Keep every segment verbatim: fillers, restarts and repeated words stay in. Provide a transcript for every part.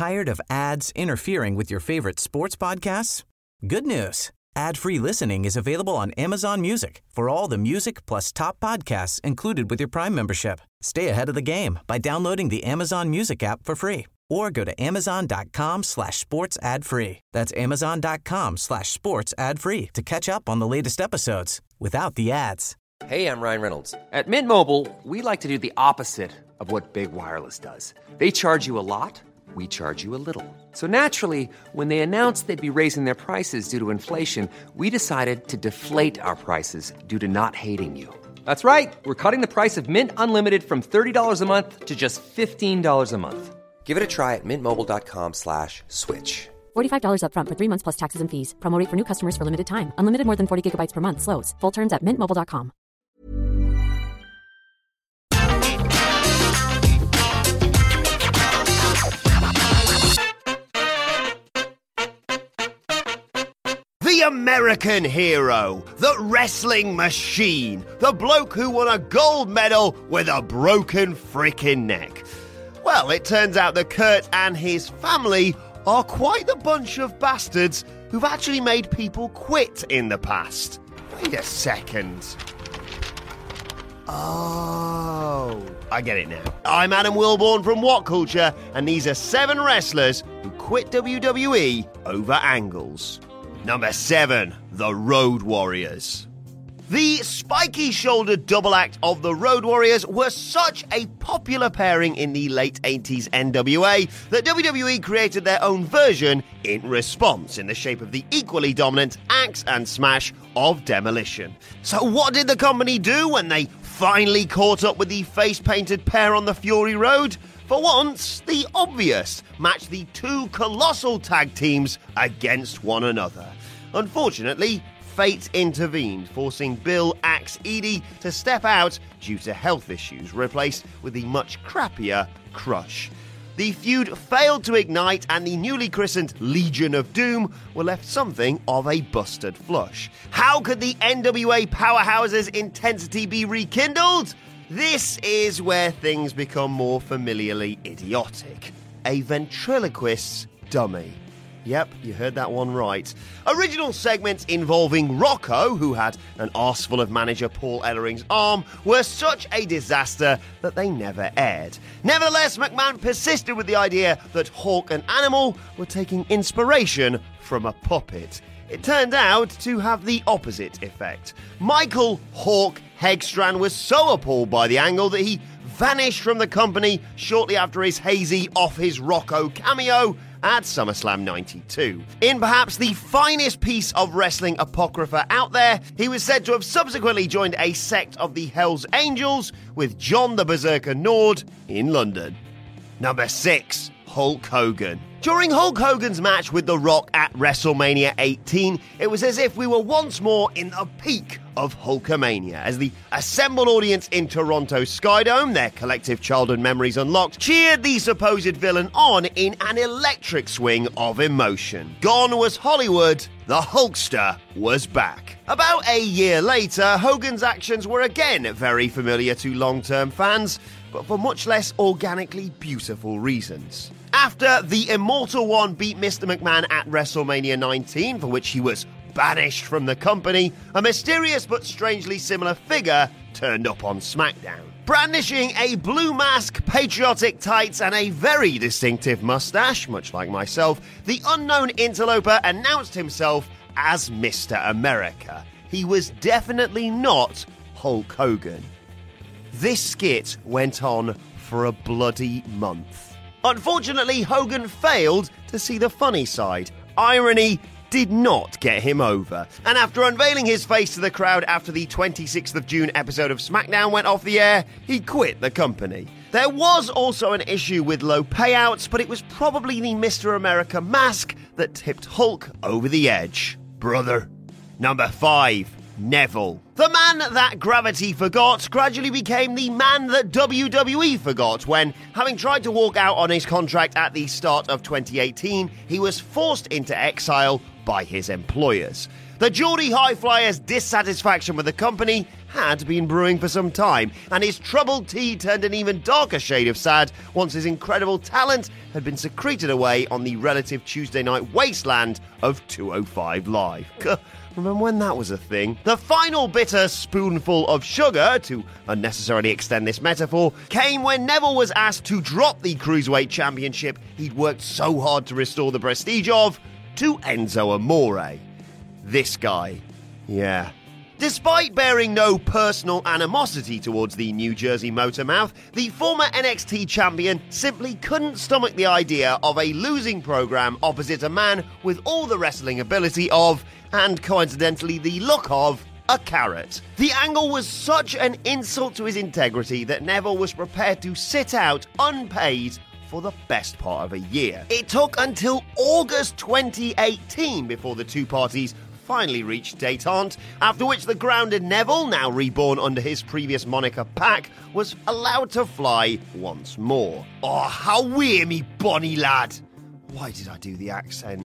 Tired of ads interfering with your favorite sports podcasts? Good news. Ad-free listening is available on Amazon Music for all the music plus top podcasts included with your Prime membership. Stay ahead of the game by downloading the Amazon Music app for free or go to amazon.com slash sports ad free. That's amazon.com slash sports ad free to catch up on the latest episodes without the ads. Hey, I'm Ryan Reynolds. At Mint Mobile, we like to do the opposite of what Big Wireless does. They charge you a lot. We charge you a little. So naturally, when they announced they'd be raising their prices due to inflation, we decided to deflate our prices due to not hating you. That's right. We're cutting the price of Mint Unlimited from thirty dollars a month to just fifteen dollars a month. Give it a try at mintmobile.com slash switch. forty-five dollars up front for three months plus taxes and fees. Promo rate for new customers for limited time. Unlimited more than forty gigabytes per month. Slows full terms at mint mobile dot com. The American hero, the wrestling machine, the bloke who won a gold medal with a broken freaking neck. Well, it turns out that Kurt and his family are quite the bunch of bastards who've actually made people quit in the past. Wait a second. Oh, I get it now. I'm Adam Wilborn from What Culture, and these are seven wrestlers who quit W W E over angles. Number seven, the Road Warriors. The spiky-shouldered double act of the Road Warriors were such a popular pairing in the late eighties N W A that W W E created their own version in response in the shape of the equally dominant Axe and Smash of Demolition. So what did the company do when they finally caught up with the face-painted pair on the Fury Road? For once, the obvious, match the two colossal tag teams against one another. Unfortunately, fate intervened, forcing Bill Axe Eadie to step out due to health issues, replaced with the much crappier Crush. The feud failed to ignite, and the newly christened Legion of Doom were left something of a busted flush. How could the N W A powerhouse's intensity be rekindled? This is where things become more familiarly idiotic. A ventriloquist's dummy. Yep, you heard that one right. Original segments involving Rocco, who had an arseful of manager Paul Ellering's arm, were such a disaster that they never aired. Nevertheless, McMahon persisted with the idea that Hawk and Animal were taking inspiration from a puppet. It turned out to have the opposite effect. Michael Hawk Hegstrand was so appalled by the angle that he vanished from the company shortly after his hazy off his Rocco cameo at SummerSlam ninety-two. In perhaps the finest piece of wrestling apocrypha out there, he was said to have subsequently joined a sect of the Hells Angels with John the Berserker Nord in London. Number six, Hulk Hogan. During Hulk Hogan's match with The Rock at WrestleMania eighteen, it was as if we were once more in the peak of Hulkamania, as the assembled audience in Toronto's Skydome, their collective childhood memories unlocked, cheered the supposed villain on in an electric swing of emotion. Gone was Hollywood, the Hulkster was back. About a year later, Hogan's actions were again very familiar to long-term fans, but for much less organically beautiful reasons. After the Immortal One beat Mister McMahon at WrestleMania nineteen, for which he was banished from the company, a mysterious but strangely similar figure turned up on SmackDown. Brandishing a blue mask, patriotic tights, and a very distinctive mustache, much like myself, the unknown interloper announced himself as Mister America. He was definitely not Hulk Hogan. This skit went on for a bloody month. Unfortunately, Hogan failed to see the funny side. Irony did not get him over. And after unveiling his face to the crowd after the twenty-sixth of June episode of SmackDown went off the air, he quit the company. There was also an issue with low payouts, but it was probably the Mister America mask that tipped Hulk over the edge. Brother. Number five. Neville. The man that gravity forgot gradually became the man that W W E forgot when, having tried to walk out on his contract at the start of twenty eighteen, he was forced into exile by his employers. The Geordie High Flyers' dissatisfaction with the company had been brewing for some time, and his troubled tea turned an even darker shade of sad once his incredible talent had been secreted away on the relative Tuesday night wasteland of two oh five Live. Remember when that was a thing? The final bitter spoonful of sugar, to unnecessarily extend this metaphor, came when Neville was asked to drop the Cruiserweight Championship he'd worked so hard to restore the prestige of to Enzo Amore. This guy. Yeah. Despite bearing no personal animosity towards the New Jersey Motormouth, the former N X T champion simply couldn't stomach the idea of a losing program opposite a man with all the wrestling ability of, and coincidentally the look of, a carrot. The angle was such an insult to his integrity that Neville was prepared to sit out unpaid for the best part of a year. It took until August twenty eighteen before the two parties finally reached détente, after which the grounded Neville, now reborn under his previous moniker Pac, was allowed to fly once more. Oh, how we're me bonny lad! Why did I do the accent?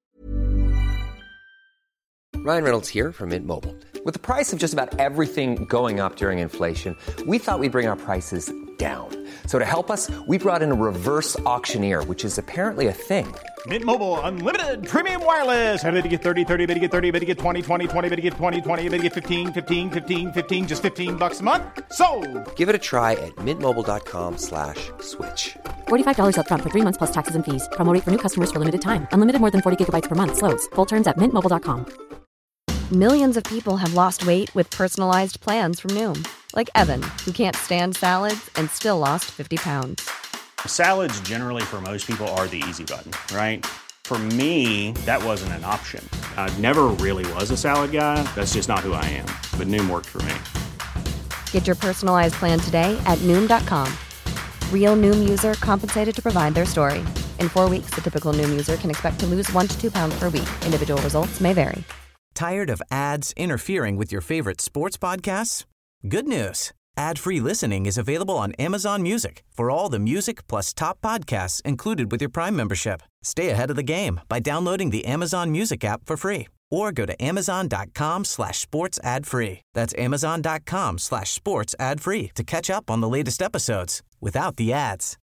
Ryan Reynolds here from Mint Mobile. With the price of just about everything going up during inflation, we thought we'd bring our prices down. So to help us, we brought in a reverse auctioneer, which is apparently a thing. Mint Mobile Unlimited Premium Wireless. How to get thirty, thirty, how to get thirty, how to get twenty, twenty, twenty, how to get twenty, twenty, how to get fifteen, fifteen, fifteen, fifteen, just fifteen bucks a month? Sold! Give it a try at mintmobile.com slash switch. forty-five dollars up front for three months plus taxes and fees. Promo rate for new customers for limited time. Unlimited more than forty gigabytes per month. Slows full terms at mint mobile dot com. Millions of people have lost weight with personalized plans from Noom. Like Evan, who can't stand salads and still lost fifty pounds. Salads generally for most people are the easy button, right? For me, that wasn't an option. I never really was a salad guy. That's just not who I am. But Noom worked for me. Get your personalized plan today at Noom dot com. Real Noom user compensated to provide their story. In four weeks, the typical Noom user can expect to lose one to two pounds per week. Individual results may vary. Tired of ads interfering with your favorite sports podcasts? Good news. Ad-free listening is available on Amazon Music for all the music plus top podcasts included with your Prime membership. Stay ahead of the game by downloading the Amazon Music app for free or go to amazon.com slash sports ad free. That's amazon.com slash sports ad free to catch up on the latest episodes without the ads.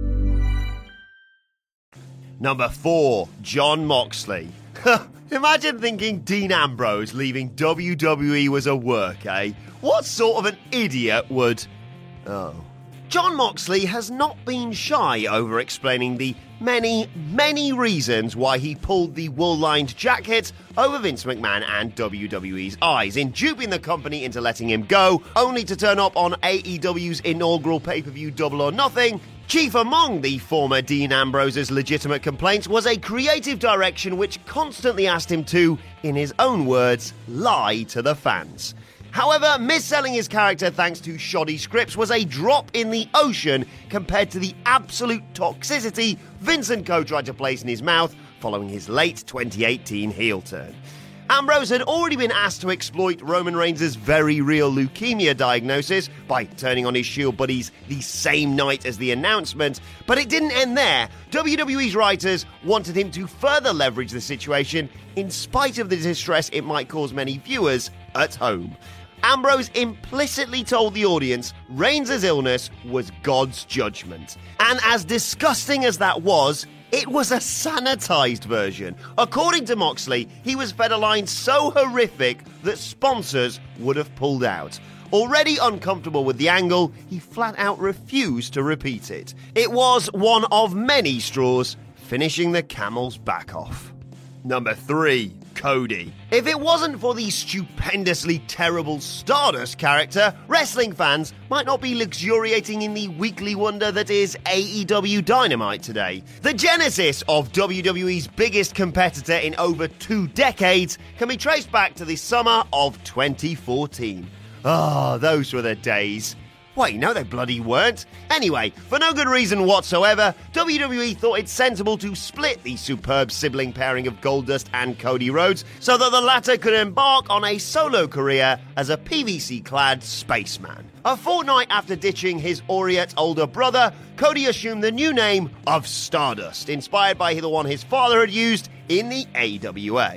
Number four, Jon Moxley. Imagine thinking Dean Ambrose leaving W W E was a work, eh? What sort of an idiot would... Oh. Jon Moxley has not been shy over explaining the many, many reasons why he pulled the wool-lined jacket over Vince McMahon and W W E's eyes, in duping the company into letting him go, only to turn up on A E W's inaugural pay-per-view Double or Nothing. Chief among the former Dean Ambrose's legitimate complaints was a creative direction which constantly asked him to, in his own words, lie to the fans. However, misselling his character thanks to shoddy scripts was a drop in the ocean compared to the absolute toxicity Vince and co tried to place in his mouth following his late twenty eighteen heel turn. Ambrose had already been asked to exploit Roman Reigns' very real leukemia diagnosis by turning on his Shield buddies the same night as the announcement, but it didn't end there. W W E's writers wanted him to further leverage the situation in spite of the distress it might cause many viewers at home. Ambrose implicitly told the audience Reigns' illness was God's judgment. And as disgusting as that was, it was a sanitized version. According to Moxley, he was fed a line so horrific that sponsors would have pulled out. Already uncomfortable with the angle, he flat out refused to repeat it. It was one of many straws, finishing the camel's back off. Number three, Cody. If it wasn't for the stupendously terrible Stardust character, wrestling fans might not be luxuriating in the weekly wonder that is A E W Dynamite today. The genesis of W W E's biggest competitor in over two decades can be traced back to the summer of twenty fourteen. Ah, oh, those were the days. Wait, no they bloody weren't. Anyway, for no good reason whatsoever, W W E thought it sensible to split the superb sibling pairing of Goldust and Cody Rhodes so that the latter could embark on a solo career as a P V C-clad spaceman. A fortnight after ditching his Oriet older brother, Cody assumed the new name of Stardust, inspired by the one his father had used in the A W A.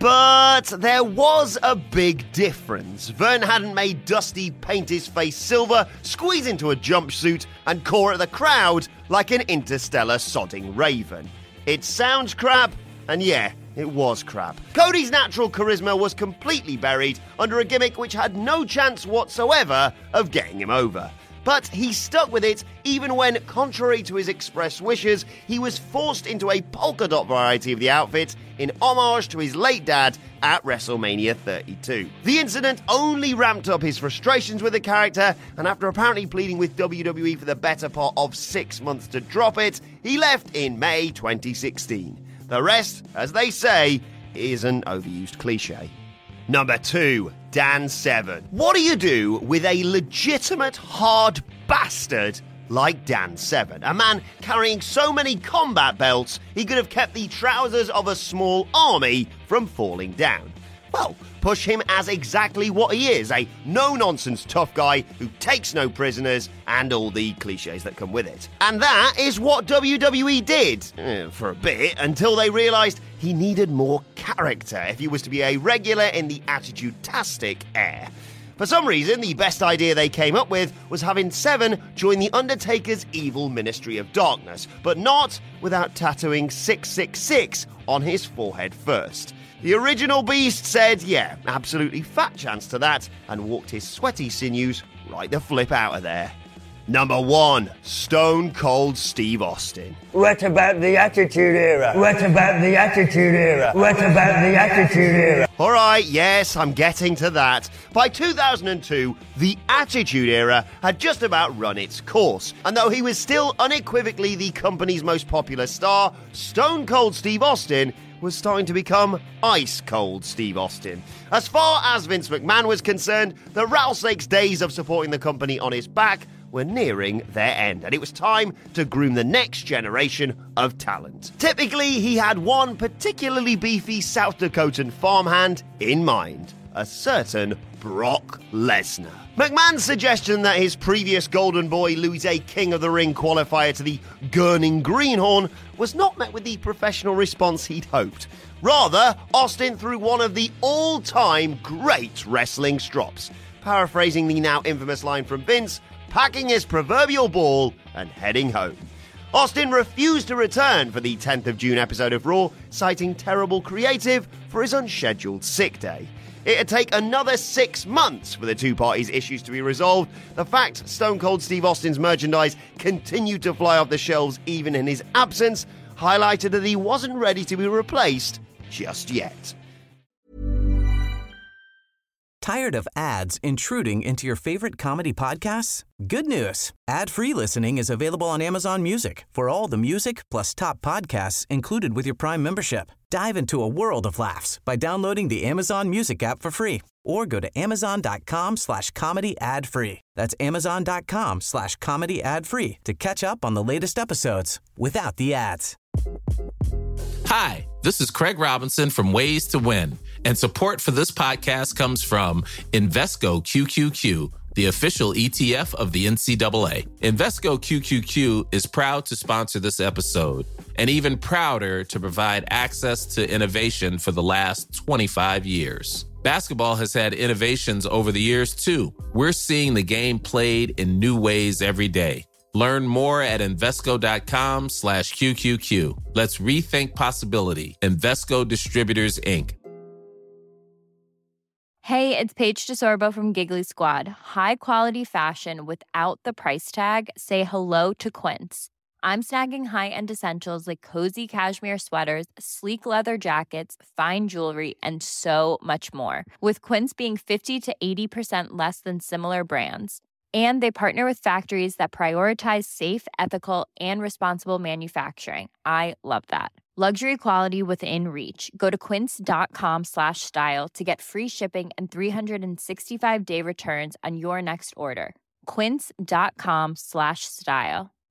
But there was a big difference. Vern hadn't made Dusty paint his face silver, squeeze into a jumpsuit, and caw at the crowd like an interstellar sodding raven. It sounds crap, and yeah, it was crap. Cody's natural charisma was completely buried under a gimmick which had no chance whatsoever of getting him over. But he stuck with it even when, contrary to his express wishes, he was forced into a polka dot variety of the outfit in homage to his late dad at WrestleMania thirty-two. The incident only ramped up his frustrations with the character, and after apparently pleading with W W E for the better part of six months to drop it, he left in May twenty sixteen. The rest, as they say, is an overused cliche. Number two, Dan Severn. What do you do with a legitimate hard bastard like Dan Severn? A man carrying so many combat belts, he could have kept the trousers of a small army from falling down. Well, push him as exactly what he is, a no-nonsense tough guy who takes no prisoners and all the cliches that come with it. And that is what W W E did, uh, for a bit, until they realised he needed more character if he was to be a regular in the Attitude-tastic air. For some reason, the best idea they came up with was having Severn join the Undertaker's evil Ministry of Darkness, but not without tattooing six six six on his forehead first. The original Beast said, yeah, absolutely fat chance to that, and walked his sweaty sinews right the flip out of there. Number one, Stone Cold Steve Austin. What about the Attitude Era? What about the Attitude Era? What about the Attitude Era? Alright, yes, I'm getting to that. By two thousand two, the Attitude Era had just about run its course, and though he was still unequivocally the company's most popular star, Stone Cold Steve Austin was starting to become Ice Cold Steve Austin. As far as Vince McMahon was concerned, the rattlesnake's days of supporting the company on his back were nearing their end, and it was time to groom the next generation of talent. Typically, he had one particularly beefy South Dakotan farmhand in mind, a certain Brock Lesnar. McMahon's suggestion that his previous Golden Boy lose a King of the Ring qualifier to the Gurning Greenhorn was not met with the professional response he'd hoped. Rather, Austin threw one of the all-time great wrestling strops, paraphrasing the now infamous line from Vince, packing his proverbial ball and heading home. Austin refused to return for the tenth of June episode of Raw, citing terrible creative for his unscheduled sick day. It'd take another six months for the two parties' issues to be resolved. The fact Stone Cold Steve Austin's merchandise continued to fly off the shelves even in his absence highlighted that he wasn't ready to be replaced just yet. Tired of ads intruding into your favorite comedy podcasts? Good news. Ad-free listening is available on Amazon Music for all the music plus top podcasts included with your Prime membership. Dive into a world of laughs by downloading the Amazon Music app for free or go to amazon.com slash comedy ad free. That's amazon.com slash comedy ad free to catch up on the latest episodes without the ads. Hi, this is Craig Robinson from Ways to Win, and support for this podcast comes from Invesco Q Q Q, the official E T F of the N C double A. Invesco Q Q Q is proud to sponsor this episode, and even prouder to provide access to innovation for the last twenty-five years. Basketball has had innovations over the years, too. We're seeing the game played in new ways every day. Learn more at Invesco.com slash QQQ. Let's rethink possibility. Invesco Distributors, Incorporated. Hey, it's Paige DeSorbo from Giggly Squad. High quality fashion without the price tag. Say hello to Quince. I'm snagging high-end essentials like cozy cashmere sweaters, sleek leather jackets, fine jewelry, and so much more. With Quince being fifty to eighty percent less than similar brands. And they partner with factories that prioritize safe, ethical, and responsible manufacturing. I love that. Luxury quality within reach. Go to quince.com slash style to get free shipping and three sixty-five day returns on your next order. Quince.com slash style.